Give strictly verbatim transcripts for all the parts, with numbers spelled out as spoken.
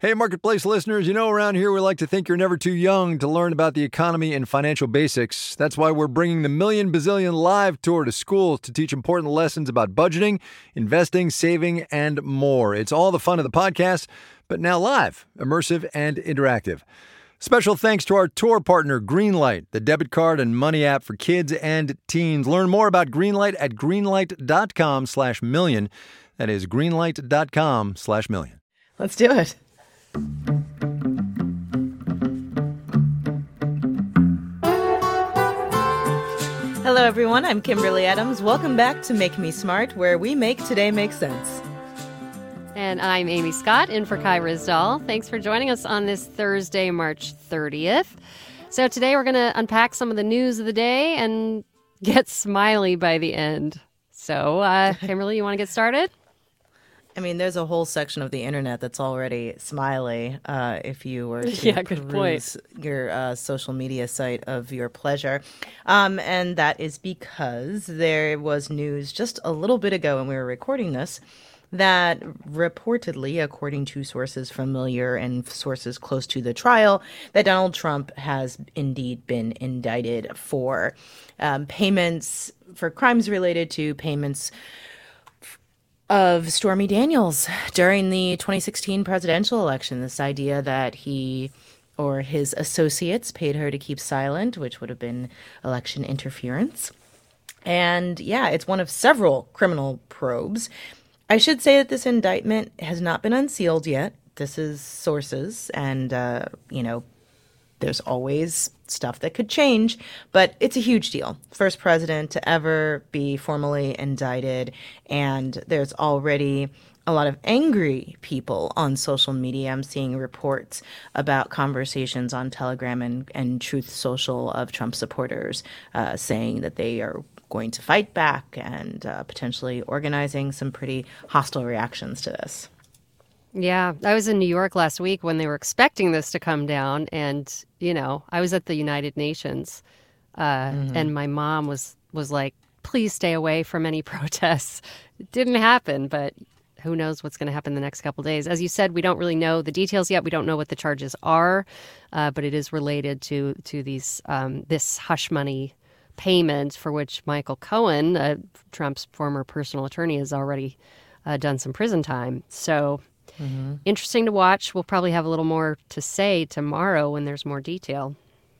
Hey, Marketplace listeners, you know around here we like to think you're never too young to learn about the economy and financial basics. That's why we're bringing the Million Bazillion Live Tour to schools to teach important lessons about budgeting, investing, saving, and more. It's all the fun of the podcast, but now live, immersive, and interactive. Special thanks to our tour partner, Greenlight, the debit card and money app for kids and teens. Learn more about Greenlight at greenlight.com slash million. That is greenlight.com slash million. Let's do it. Hello, everyone. I'm Kimberly Adams. Welcome back to Make Me Smart, where we make today make sense. And I'm Amy Scott, in for Kai Ryssdal. Thanks for joining us on this Thursday, March thirtieth. So today we're going to unpack some of the news of the day and get smiley by the end. So, uh, Kimberly, you want to get started? I mean, there's a whole section of the internet that's already smiley uh, if you were to yeah, good peruse point. your uh, social media site of your pleasure. Um, and that is because there was news just a little bit ago when we were recording this that reportedly, according to sources familiar and sources close to the trial, that Donald Trump has indeed been indicted for um, payments, for crimes related to payments of Stormy Daniels during the twenty sixteen presidential election. This idea that he or his associates paid her to keep silent, which would have been election interference. And yeah, it's one of several criminal probes. I should say that this indictment has not been unsealed yet. This is sources, and, uh, you know, there's always stuff that could change, but it's a huge deal. First president to ever be formally indicted, and there's already a lot of angry people on social media. I'm seeing reports about conversations on Telegram and, and Truth Social of Trump supporters uh, saying that they are going to fight back and uh, potentially organizing some pretty hostile reactions to this. Yeah, I was in New York last week when they were expecting this to come down. And, you know, I was at the United Nations uh, mm-hmm. and my mom was, was like, please stay away from any protests. It didn't happen, but who knows what's going to happen the next couple of days. As you said, we don't really know the details yet. We don't know what the charges are, uh, but it is related to to these um, this hush money payment for which Michael Cohen, uh, Trump's former personal attorney, has already uh, done some prison time. So mm-hmm. interesting to watch. We'll probably have a little more to say tomorrow when there's more detail.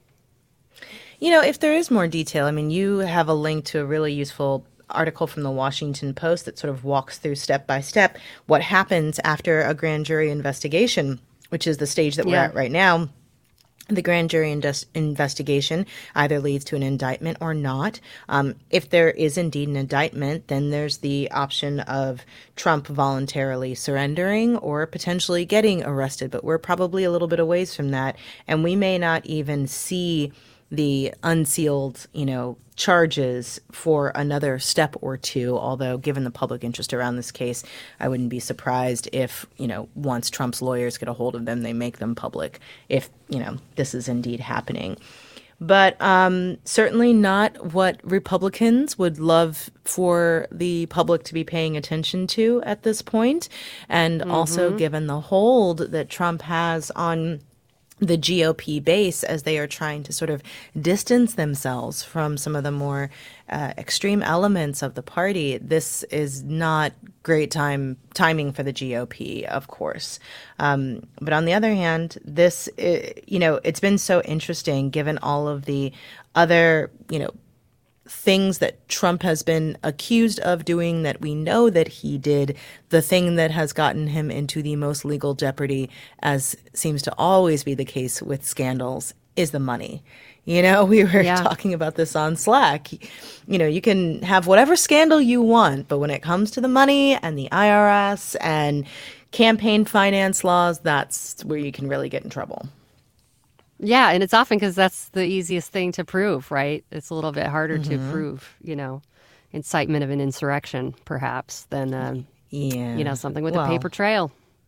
You know, if there is more detail, I mean, you have a link to a really useful article from the Washington Post that sort of walks through step by step what happens after a grand jury investigation, which is the stage that we're yeah. at right now. The grand jury indus- investigation either leads to an indictment or not. Um, if there is indeed an indictment, then there's the option of Trump voluntarily surrendering or potentially getting arrested. But we're probably a little bit a ways from that. And we may not even see the unsealed, you know, charges for another step or two, although given the public interest around this case, I wouldn't be surprised if, you know, once Trump's lawyers get a hold of them, they make them public if, you know, this is indeed happening. But um, certainly not what Republicans would love for the public to be paying attention to at this point. And mm-hmm. also given the hold that Trump has on the G O P base as they are trying to sort of distance themselves from some of the more uh, extreme elements of the party. This is not great time timing for the G O P, of course. Um, but on the other hand, this, you know, it's been so interesting given all of the other, you know, things that Trump has been accused of doing that we know that he did. The thing that has gotten him into the most legal jeopardy, as seems to always be the case with scandals, is the money. You know, we were yeah. talking about this on Slack. You know, you can have whatever scandal you want, but when it comes to the money and the I R S and campaign finance laws, that's where you can really get in trouble. Yeah, and it's often because that's the easiest thing to prove, right? It's a little bit harder mm-hmm. to prove, you know, incitement of an insurrection, perhaps, than, um, yeah. you know, something with well, a paper trail.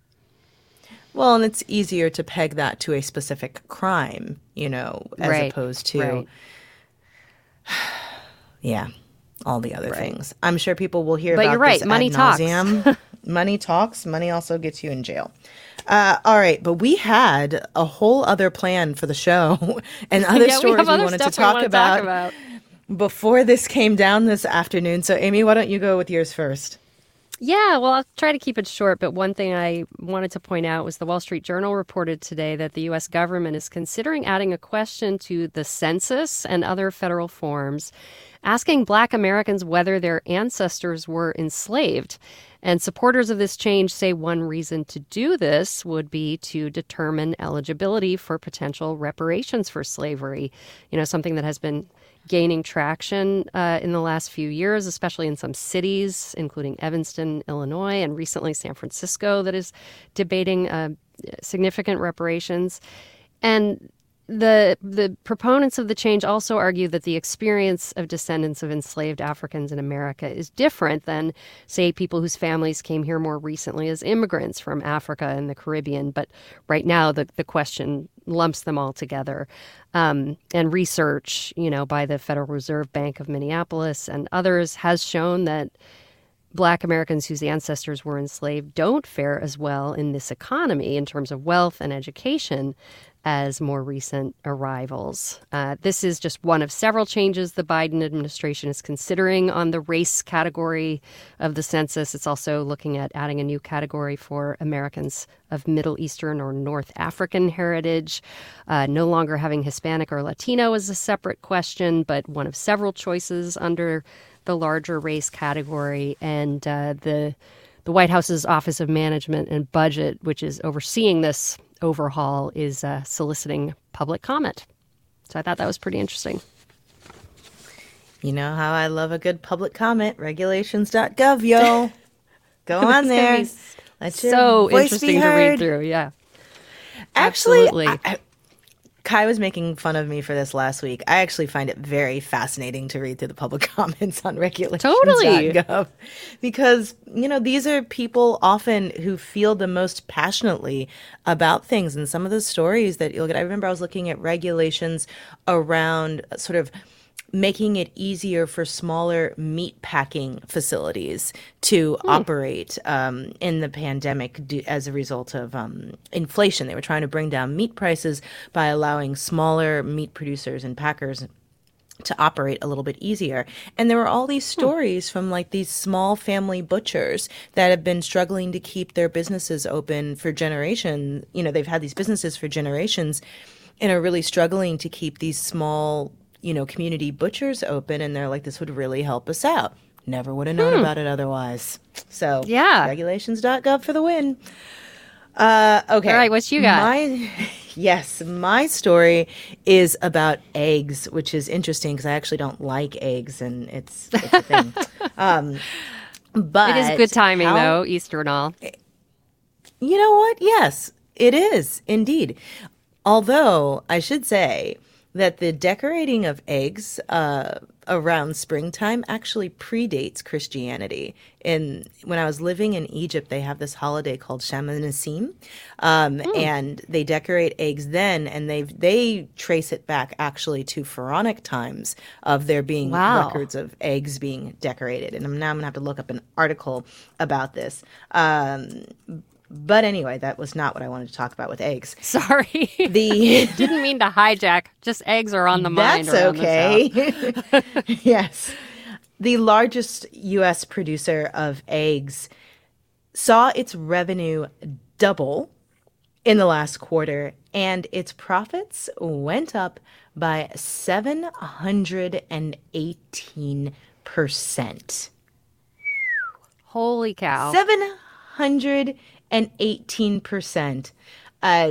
Well, and it's easier to peg that to a specific crime, you know, as right. opposed to, right. yeah, all the other right. things. I'm sure people will hear but about you're right. this Money ad talks. nauseam. Money talks. Money also gets you in jail. Uh, all right, but we had a whole other plan for the show and other yeah, stories we, we wanted to talk we about, talk about before this came down this afternoon. So, Amy, why don't you go with yours first? Yeah, well, I'll try to keep it short, but one thing I wanted to point out was the Wall Street Journal reported today that the U S government is considering adding a question to the census and other federal forms, asking Black Americans whether their ancestors were enslaved. And supporters of this change say one reason to do this would be to determine eligibility for potential reparations for slavery, you know, something that has been gaining traction uh, in the last few years, especially in some cities, including Evanston, Illinois, and recently San Francisco, that is debating uh, significant reparations. And the the proponents of the change also argue that the experience of descendants of enslaved Africans in America is different than, say, people whose families came here more recently as immigrants from Africa and the Caribbean. But right now, the, the question lumps them all together. Um, and research, you know, by the Federal Reserve Bank of Minneapolis and others has shown that Black Americans whose ancestors were enslaved don't fare as well in this economy in terms of wealth and education as more recent arrivals. Uh, this is just one of several changes the Biden administration is considering on the race category of the census. It's also looking at adding a new category for Americans of Middle Eastern or North African heritage, uh, no longer having Hispanic or Latino as a separate question, but one of several choices under the larger race category. And uh, the the White House's Office of Management and Budget, which is overseeing this overhaul, is uh, soliciting public comment. So I thought that was pretty interesting. You know how I love a good public comment. Regulations dot gov, yo. Go on there. Let so interesting to read through. Yeah. Actually, Absolutely. I, I, Kai was making fun of me for this last week. I actually find it very fascinating to read through the public comments on regulations dot gov. Totally. Because, you know, these are people often who feel the most passionately about things. And some of the stories that you'll get, I remember I was looking at regulations around sort of making it easier for smaller meat packing facilities to mm. operate um, in the pandemic do, as a result of um, inflation. They were trying to bring down meat prices by allowing smaller meat producers and packers to operate a little bit easier. And there were all these stories hmm. from like these small family butchers that have been struggling to keep their businesses open for generations. You know, they've had these businesses for generations and are really struggling to keep these small, you know, community butchers open. And they're like, this would really help us out. Never would have known hmm. about it otherwise. So yeah, regulations dot gov for the win. Uh, okay. All right, what you got? My, yes, my story is about eggs, which is interesting because I actually don't like eggs, and it's, it's a thing. um, but it is good timing, how, though, Easter and all. You know what? Yes, it is indeed. Although I should say that the decorating of eggs uh, around springtime actually predates Christianity. In when I was living in Egypt, they have this holiday called Shamanissim, um, mm. and they decorate eggs then, and they they trace it back actually to pharaonic times of there being wow. records of eggs being decorated. And I'm, now I'm gonna have to look up an article about this. Um, But anyway, that was not what I wanted to talk about with eggs. Sorry. The Didn't mean to hijack. Just eggs are on the mind. That's okay. Yes. The largest U S producer of eggs saw its revenue double in the last quarter, and its profits went up by seven hundred eighteen percent. Holy cow. seven hundred eighteen percent. Uh,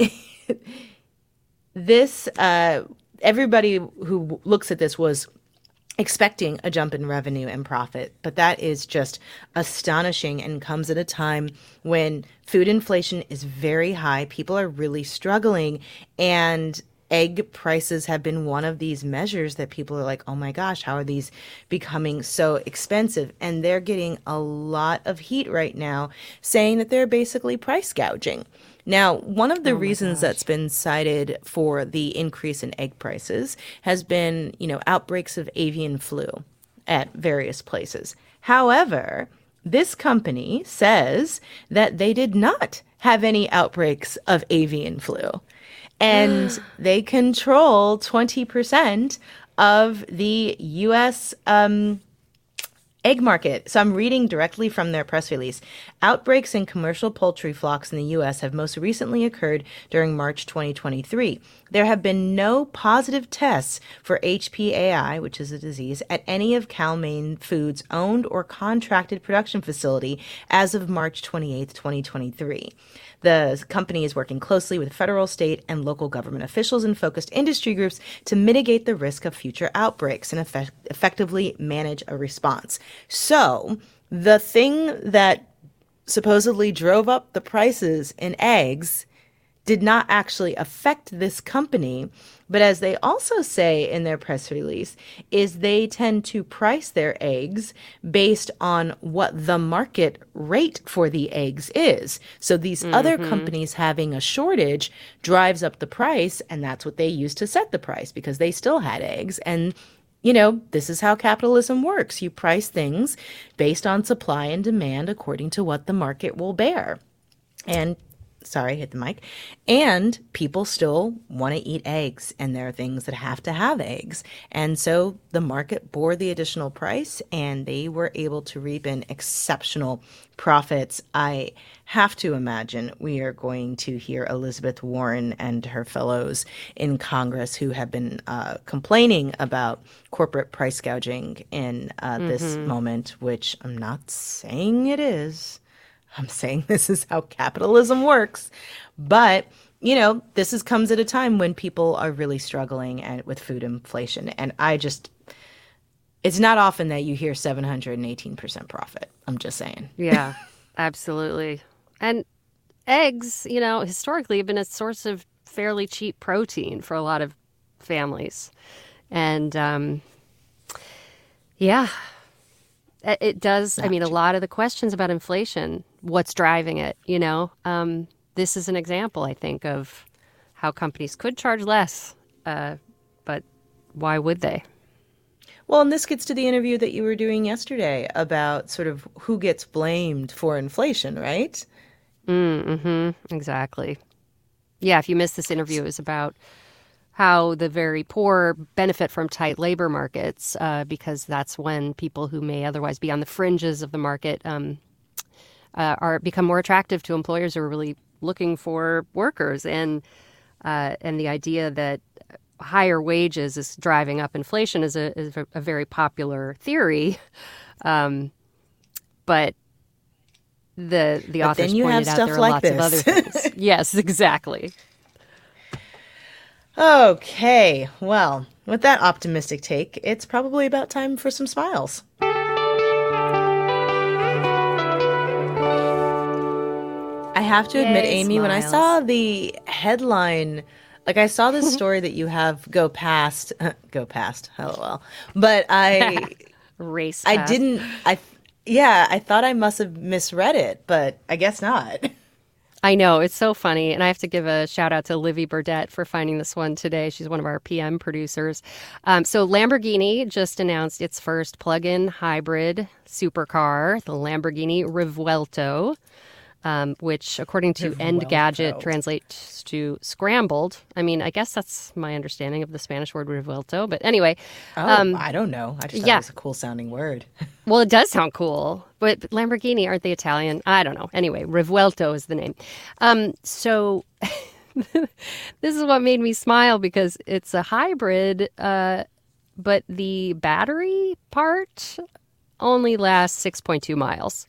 this, uh, everybody who looks at this was expecting a jump in revenue and profit, but that is just astonishing and comes at a time when food inflation is very high. People are really struggling, and egg prices have been one of these measures that people are like, oh my gosh, how are these becoming so expensive? And they're getting a lot of heat right now saying that they're basically price gouging. Now, one of the oh reasons gosh. that's been cited for the increase in egg prices has been, you know, outbreaks of avian flu at various places. However, this company says that they did not have any outbreaks of avian flu. And they control twenty percent of the U S um, egg market. So I'm reading directly from their press release. Outbreaks in commercial poultry flocks in the U S have most recently occurred during March twenty twenty-three. There have been no positive tests for H P A I, which is a disease, at any of Cal-Maine Foods' owned or contracted production facility as of March twenty-eighth, twenty twenty-three. The company is working closely with federal, state, and local government officials and focused industry groups to mitigate the risk of future outbreaks and effect- effectively manage a response. So, the thing that supposedly drove up the prices in eggs did not actually affect this company, but as they also say in their press release, is they tend to price their eggs based on what the market rate for the eggs is. So these mm-hmm. other companies having a shortage drives up the price, and that's what they use to set the price because they still had eggs. And you know, this is how capitalism works. You price things based on supply and demand according to what the market will bear. And Sorry, hit the mic. And people still want to eat eggs, and there are things that have to have eggs. And so the market bore the additional price, and they were able to reap in exceptional profits. I have to imagine we are going to hear Elizabeth Warren and her fellows in Congress who have been uh, complaining about corporate price gouging in uh, mm-hmm. this moment, which I'm not saying it is. I'm saying this is how capitalism works. But, you know, this is comes at a time when people are really struggling and, with food inflation. And I just, it's not often that you hear seven hundred eighteen percent profit. I'm just saying. Yeah, absolutely. And eggs, you know, historically have been a source of fairly cheap protein for a lot of families. And, um, yeah, it does. Not I mean, cheap. A lot of the questions about inflation, what's driving it, you know, um, this is an example, I think, of how companies could charge less, uh, but why would they? Well, and this gets to the interview that you were doing yesterday about sort of who gets blamed for inflation, right? Mm-hmm. Exactly. Yeah, if you missed this interview, it was about how the very poor benefit from tight labor markets, uh, because that's when people who may otherwise be on the fringes of the market um, uh, are become more attractive to employers who are really looking for workers. And uh, and the idea that higher wages is driving up inflation is a, is a very popular theory. Um, but the the but authors then you pointed have out stuff there are like lots this. of other things. Yes, exactly. Okay, well, with that optimistic take, it's probably about time for some smiles. I have to Yay, admit, Amy, smiles. when I saw the headline, like I saw this story that you have go past, go past, lol, but I, Race I past. didn't, I, yeah, I thought I must have misread it, but I guess not. I know, it's so funny. And I have to give a shout out to Livy Burdett for finding this one today. She's one of our P M producers. Um, so Lamborghini just announced its first plug-in hybrid supercar, the Lamborghini Revuelto, um, which according to Revuelto. Engadget translates to scrambled. I mean, I guess that's my understanding of the Spanish word revuelto. But anyway. Oh, um, I don't know. I just thought yeah. it was a cool sounding word. Well, it does sound cool, but Lamborghini, aren't they Italian? I don't know. Anyway, Revuelto is the name. Um, so this is what made me smile because it's a hybrid, uh, but the battery part only lasts six point two miles.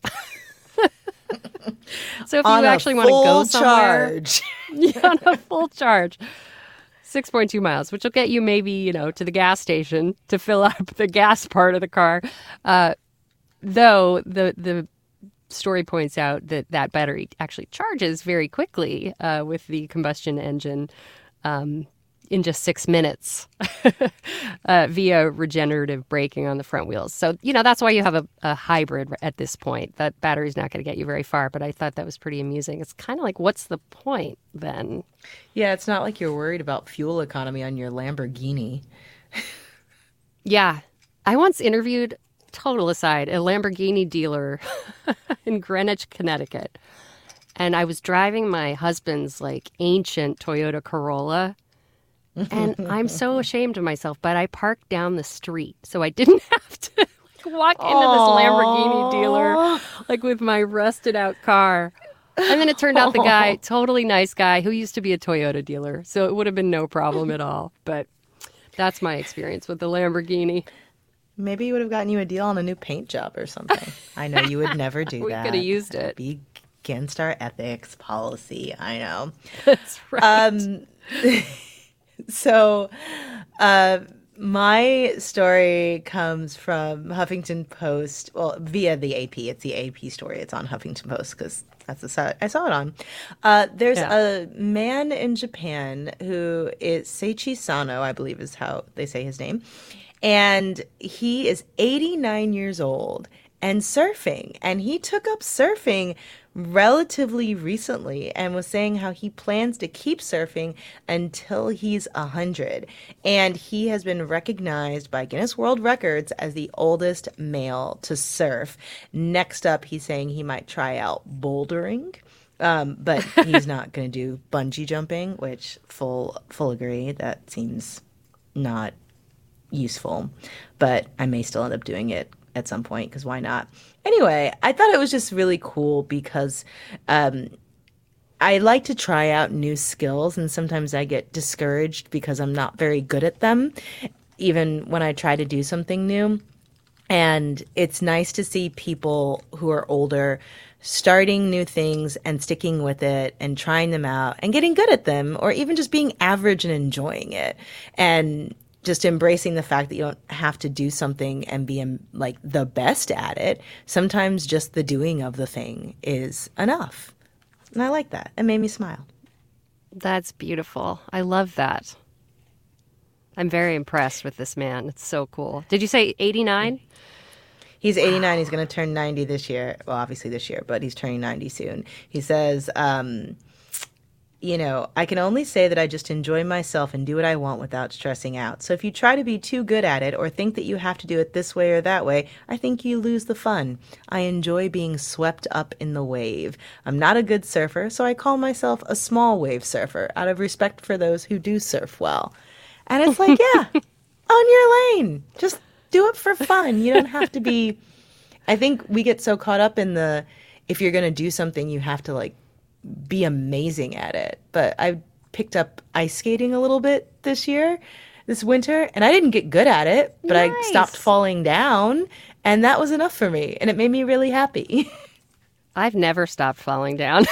So if on you actually want to go somewhere, charge. yeah, on a full charge. six point two miles, which will get you maybe, you know, to the gas station to fill up the gas part of the car. Uh, though the the story points out that that battery actually charges very quickly uh, with the combustion engine um, in just six minutes uh, via regenerative braking on the front wheels. So, you know, that's why you have a, a hybrid at this point. That battery's not going to get you very far, but I thought that was pretty amusing. It's kind of like, what's the point then? Yeah, it's not like you're worried about fuel economy on your Lamborghini. Yeah. I once interviewed total aside, a Lamborghini dealer in Greenwich, Connecticut. And I was driving my husband's like ancient Toyota Corolla. And I'm so ashamed of myself, but I parked down the street. So I didn't have to like, walk into Aww. this Lamborghini dealer like with my rusted out car. And then it turned out the guy, totally nice guy, who used to be a Toyota dealer. So it would have been no problem at all. But that's my experience with the Lamborghini. Maybe he would have gotten you a deal on a new paint job or something. I know you would never do we that. We could have used it. Be against our ethics policy. I know. That's right. Um, so uh, my story comes from Huffington Post. Well, via the A P. It's the A P story. It's on Huffington Post because that's the site I saw it on. Uh, there's yeah. a man in Japan who is Seiichi Sano, I believe is how they say his name. And he is eighty-nine years old and surfing. And he took up surfing relatively recently and was saying how he plans to keep surfing until he's one hundred. And he has been recognized by Guinness World Records as the oldest male to surf. Next up, he's saying he might try out bouldering. Um, but he's not going to do bungee jumping, which full full agree. That seems not useful, but I may still end up doing it at some point because why not? Anyway, I thought it was just really cool because um, I like to try out new skills, and sometimes I get discouraged because I'm not very good at them, even when I try to do something new. And it's nice to see people who are older starting new things and sticking with it and trying them out and getting good at them, or even just being average and enjoying it. And just embracing the fact that you don't have to do something and be um, like the best at it. Sometimes just the doing of the thing is enough. And I like that. It made me smile. That's beautiful. I love that. I'm very impressed with this man. It's so cool. Did you say eighty-nine? He's eighty-nine. Wow. He's going to turn ninety this year. Well, obviously this year, but he's turning ninety soon. He says, um, you know, I can only say that I just enjoy myself and do what I want without stressing out. So if you try to be too good at it or think that you have to do it this way or that way, I think you lose the fun. I enjoy being swept up in the wave. I'm not a good surfer, so I call myself a small wave surfer out of respect for those who do surf well. And it's like, yeah, on your lane. Just do it for fun. You don't have to be... I think we get so caught up in the, if you're going to do something, you have to like be amazing at it. But I picked up ice skating a little bit this year, this winter, and I didn't get good at it, but nice. I stopped falling down, and that was enough for me, and it made me really happy. I've never stopped falling down.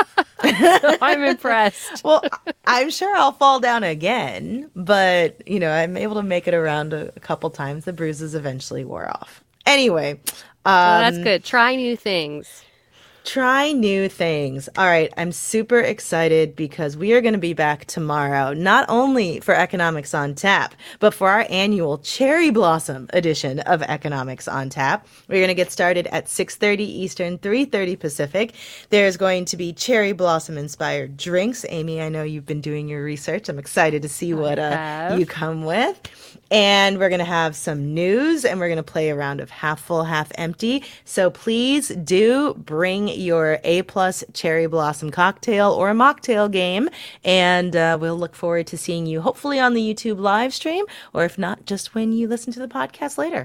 So I'm impressed. Well, I'm sure I'll fall down again, but, you know, I'm able to make it around a, a couple times. The bruises eventually wore off. Anyway. Um, well, that's good. Try new things. Try new things. All right. I'm super excited because we are going to be back tomorrow, not only for Economics on Tap, but for our annual Cherry Blossom edition of Economics on Tap. We're going to get started at six thirty Eastern, three thirty Pacific. There's going to be cherry blossom inspired drinks. Amy, I know you've been doing your research. I'm excited to see what uh, you come with. And we're going to have some news, and we're going to play a round of half full, half empty. So please do bring your A-plus cherry blossom cocktail or a mocktail game, and uh, we'll look forward to seeing you hopefully on the YouTube live stream, or if not, just when you listen to the podcast later.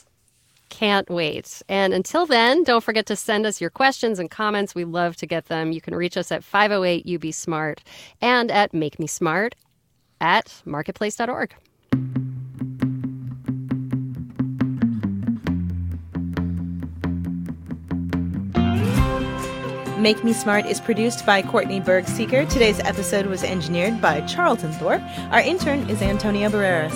Can't wait. And until then, don't forget to send us your questions and comments. We love to get them. You can reach us at five oh eight U B SMART and at make me smart at marketplace dot org. Make Me Smart is produced by Courtney Berg-Seeker. Today's episode was engineered by Charlton Thorpe. Our intern is Antonia Barreras.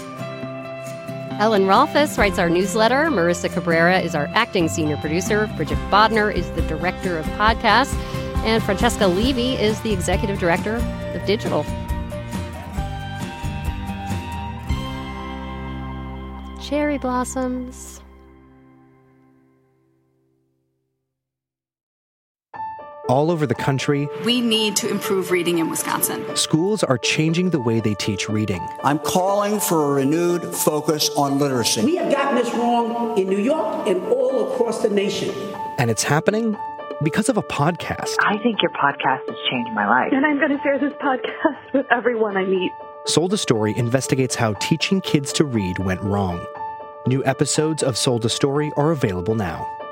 Ellen Rolfes writes our newsletter. Marissa Cabrera is our acting senior producer. Bridget Bodner is the director of podcasts. And Francesca Levy is the executive director of digital. Cherry blossoms. all over the country, we need to improve reading in Wisconsin. Schools are changing the way they teach reading. I'm calling for a renewed focus on literacy. We have gotten this wrong in New York and all across the nation. And it's happening because of a podcast. I think your podcast has changed my life. And I'm going to share this podcast with everyone I meet. Sold a Story investigates how teaching kids to read went wrong. New episodes of Sold a Story are available now.